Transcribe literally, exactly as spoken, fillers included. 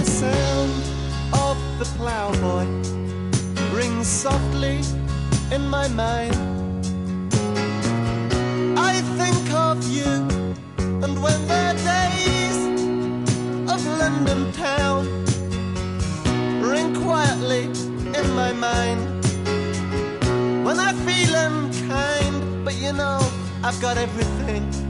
the sound of the ploughboy rings softly in my mind. I think of you, and when the days of London town ring quietly in my mind, when I feel unkind, but you know I've got everything